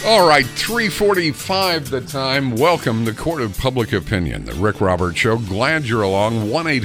All right, 3:45 the time. Welcome to Court of Public Opinion, the Rick Roberts Show. Glad you're along.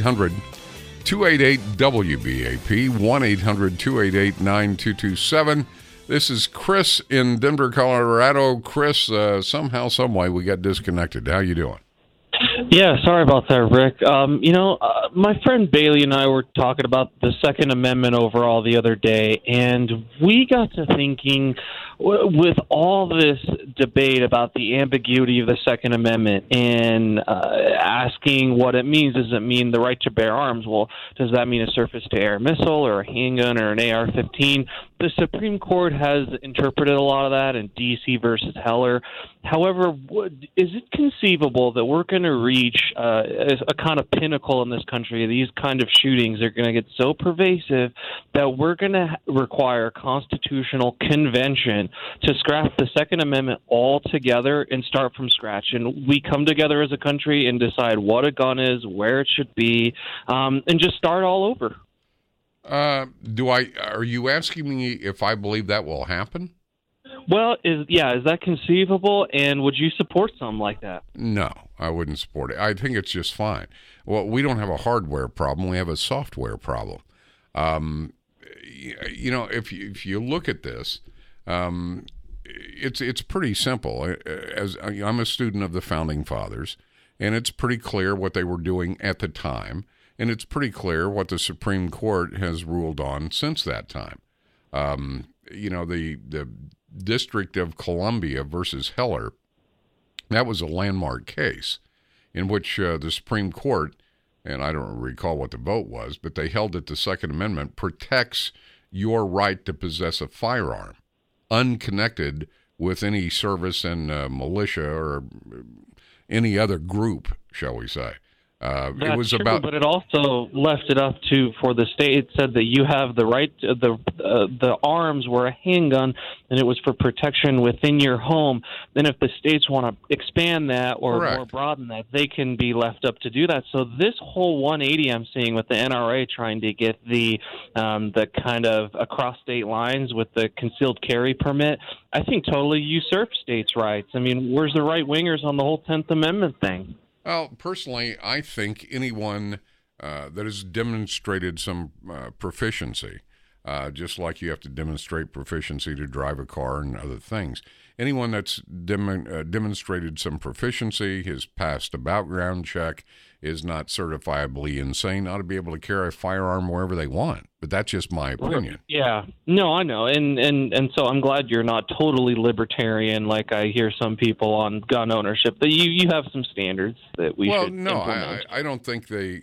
1-800-288-WBAP, 1-800-288-9227. This is Chris in Denver, Colorado. Chris, somehow, someway, we got disconnected. How you doing? Yeah, sorry about that, Rick. My friend Bailey and I were talking about the Second Amendment overall the other day, and we got to thinking, with all this debate about the ambiguity of the Second Amendment and asking what it means. Does it mean the right to bear arms? Well, does that mean a surface-to-air missile or a handgun or an AR-15? The Supreme Court has interpreted a lot of that in D.C. versus Heller. However, is it conceivable that we're going to reach a kind of pinnacle in this country? These kind of shootings are going to get so pervasive that we're going to require a constitutional convention to scrap the Second Amendment altogether and start from scratch. And we come together as a country and decide what a gun is, where it should be, and just start all over. Are you asking me if I believe that will happen? Well, is that conceivable, and would you support something like that? No, I wouldn't support it. I think it's just fine. Well, we don't have a hardware problem. We have a software problem. If you look at this, it's pretty simple. As I'm a student of the Founding Fathers, and it's pretty clear what they were doing at the time, and it's pretty clear what the Supreme Court has ruled on since that time. The District of Columbia versus Heller, that was a landmark case in which the Supreme Court, and I don't recall what the vote was, but they held that the Second Amendment protects your right to possess a firearm, unconnected with any service in militia or any other group, shall we say. It was true, but it also left it up for the state. It said that you have the right. The arms were a handgun, and it was for protection within your home. Then, if the states want to expand that or Correct. more broaden that, they can be left up to do that. So this whole 180 I'm seeing with the NRA trying to get the kind of across state lines with the concealed carry permit, I think totally usurps states' rights. I mean, where's the right wingers on the whole 10th Amendment thing? Well, personally, I think anyone that has demonstrated some proficiency, just like you have to demonstrate proficiency to drive a car and other things, anyone that's demonstrated some proficiency, has passed a background check, is not certifiably insane, ought to be able to carry a firearm wherever they want. But that's just my opinion. Yeah. No, I know. And so I'm glad you're not totally libertarian like I hear some people on gun ownership. That you have some standards that we should implement. I don't think they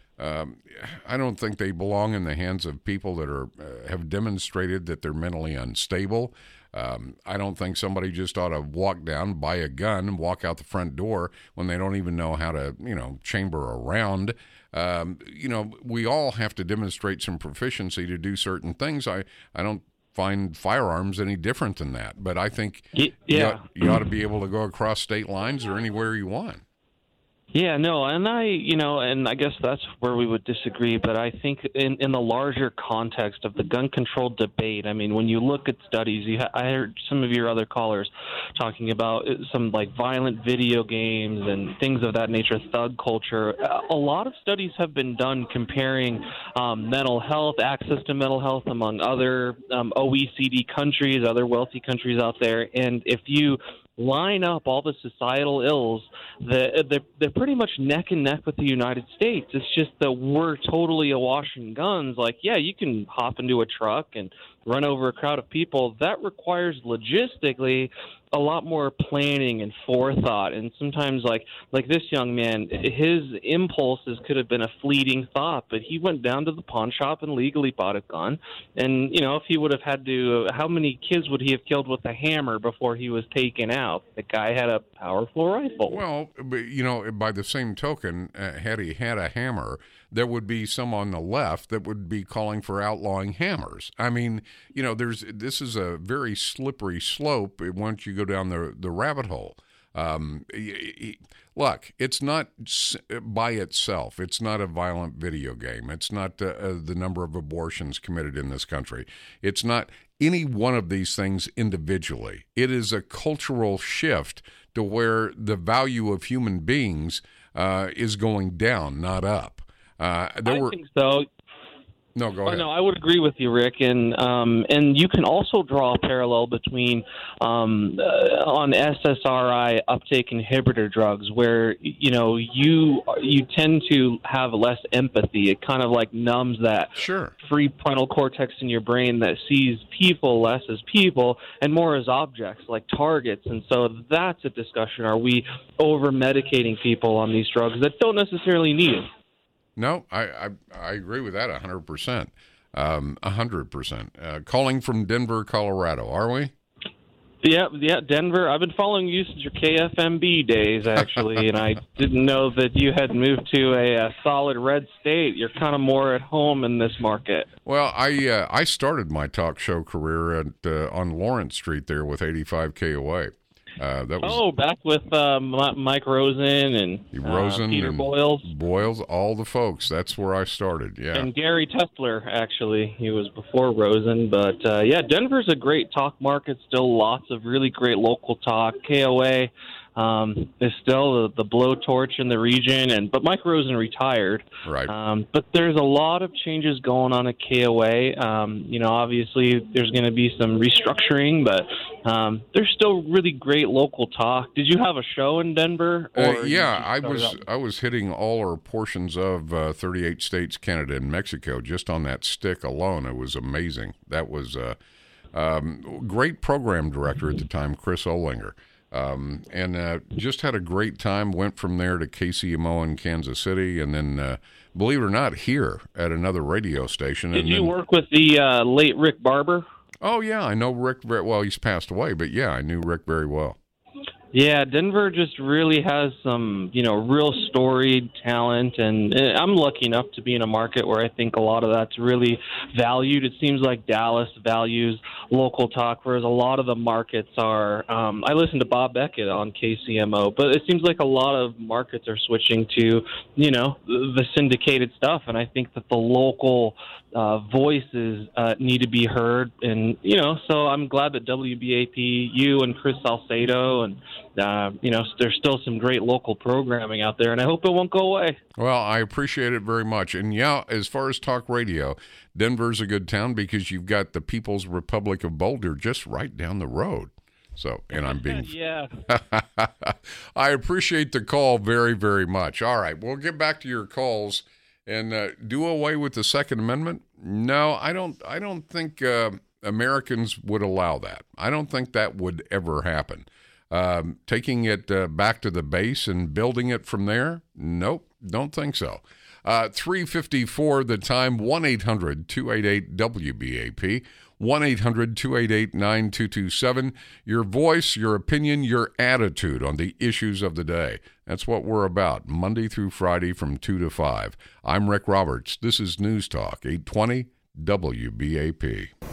I don't think they belong in the hands of people that have demonstrated that they're mentally unstable. I don't think somebody just ought to walk down, buy a gun, and walk out the front door when they don't even know how to, chamber a round. We all have to demonstrate some proficiency to do certain things. I don't find firearms any different than that. But I think you ought to be able to go across state lines or anywhere you want. Yeah, no, and I guess that's where we would disagree, but I think in the larger context of the gun control debate, I mean, when you look at studies, I heard some of your other callers talking about some like violent video games and things of that nature, thug culture. A lot of studies have been done comparing mental health, access to mental health among other OECD countries, other wealthy countries out there, and if you line up all the societal ills, they're pretty much neck and neck with the United States. It's just that we're totally awash in guns. Like, yeah, you can hop into a truck and run over a crowd of people. That requires logistically a lot more planning and forethought. And sometimes, like this young man, his impulses could have been a fleeting thought, but he went down to the pawn shop and legally bought a gun. And, if he would have had to, how many kids would he have killed with a hammer before he was taken out? The guy had a powerful rifle. Well, but, by the same token, had he had a hammer, there would be some on the left that would be calling for outlawing hammers. I mean, this is a very slippery slope once you go down the rabbit hole. Look, it's not by itself. It's not a violent video game. It's not the number of abortions committed in this country. It's not any one of these things individually. It is a cultural shift to where the value of human beings is going down, not up. I think so. No, go ahead. No, I would agree with you, Rick, and you can also draw a parallel between on SSRI uptake inhibitor drugs, where you tend to have less empathy. It kind of like numbs that free frontal cortex in your brain that sees people less as people and more as objects, like targets. And so that's a discussion: are we over medicating people on these drugs that don't necessarily need it? No, I agree with that 100%. 100%. Calling from Denver, Colorado, are we? Yeah, Denver. I've been following you since your KFMB days, actually, and I didn't know that you had moved to a solid red state. You're kind of more at home in this market. Well, I started my talk show career on Lawrence Street there with 85 KOA. That was back with Mike Rosen and Peter and Boyles, all the folks. That's where I started. Yeah, and Gary Tessler. Actually, he was before Rosen. But Denver's a great talk market. Still, lots of really great local talk. KOA is still the blowtorch in the region, but Mike Rosen retired. Right. But there's a lot of changes going on at KOA. Obviously there's going to be some restructuring, but there's still really great local talk. Did you have a show in Denver? I was hitting all or portions of 38 states, Canada, and Mexico just on that stick alone. It was amazing. That was great program director at the time, Chris Olinger. And just had a great time, went from there to KCMO in Kansas City, and then, believe it or not, here at another radio station. Did you work with the late Rick Barber? Oh, yeah, I know Rick very well. He's passed away, but yeah, I knew Rick very well. Yeah, Denver just really has some, real storied talent, and I'm lucky enough to be in a market where I think a lot of that's really valued. It seems like Dallas values local talk, whereas a lot of the markets are, I listen to Bob Beckett on KCMO, but it seems like a lot of markets are switching to, the syndicated stuff, and I think that the local voices need to be heard, and, so I'm glad that WBAP, you and Chris Salcedo, and there's still some great local programming out there, and I hope it won't go away. Well, I appreciate it very much. And yeah, as far as talk radio, Denver's a good town because you've got the People's Republic of Boulder just right down the road. So, and I'm being... yeah. I appreciate the call very, very much. All right, we'll get back to your calls and do away with the Second Amendment. No, I don't think Americans would allow that. I don't think that would ever happen. Taking it back to the base and building it from there? Nope, don't think so. 3:54 the time, 1-800-288-WBAP, 1-800-288-9227. Your voice, your opinion, your attitude on the issues of the day. That's what we're about, Monday through Friday from 2 to 5. I'm Rick Roberts. This is News Talk, 820 WBAP.